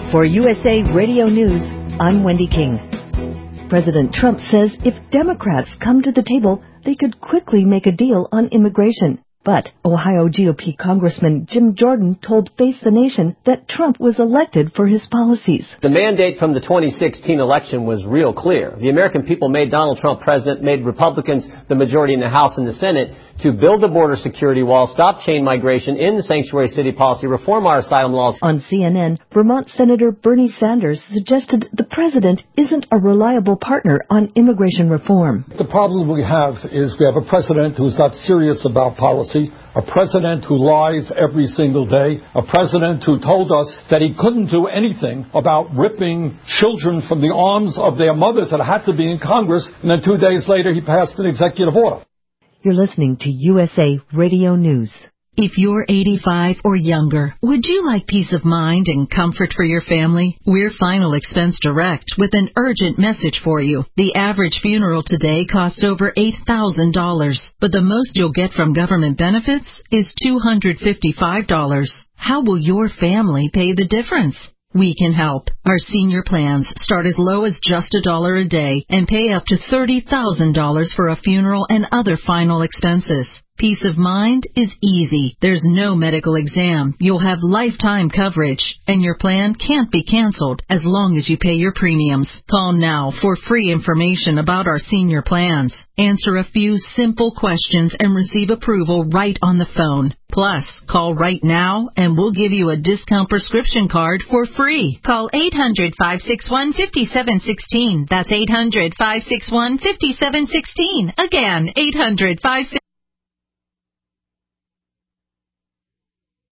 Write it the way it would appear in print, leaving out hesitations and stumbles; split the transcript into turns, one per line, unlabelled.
For USA Radio News, I'm Wendy King. President Trump says if Democrats come to the table, they could quickly make a deal on immigration. But Ohio GOP Congressman Jim Jordan told Face the Nation that Trump was elected for his policies.
The mandate from the 2016 election was real clear. The American people made Donald Trump president, made Republicans the majority in the House and the Senate to build the border security wall, stop chain migration, end the sanctuary city policy, reform our asylum laws.
On CNN, Vermont Senator Bernie Sanders suggested the president isn't a reliable partner on immigration reform.
The problem we have is we have a president who's not serious about policy, a president who lies every single day, a president who told us that he couldn't do anything about ripping children from the arms of their mothers that had to be in Congress, and then 2 days later he passed an executive order.
You're listening to USA Radio News.
If you're 85 or younger, would you like peace of mind and comfort for your family? We're Final Expense Direct with an urgent message for you. The average funeral today costs over $8,000, but the most you'll get from government benefits is $255. How will your family pay the difference? We can help. Our senior plans start as low as just $1 a day and pay up to $30,000 for a funeral and other final expenses. Peace of mind is easy. There's no medical exam. You'll have lifetime coverage, and your plan can't be canceled as long as you pay your premiums. Call now for free information about our senior plans. Answer a few simple questions and receive approval right on the phone. Plus, call right now and we'll give you a discount prescription card for free. Call 800-561-5716. That's 800-561-5716. Again, 800-561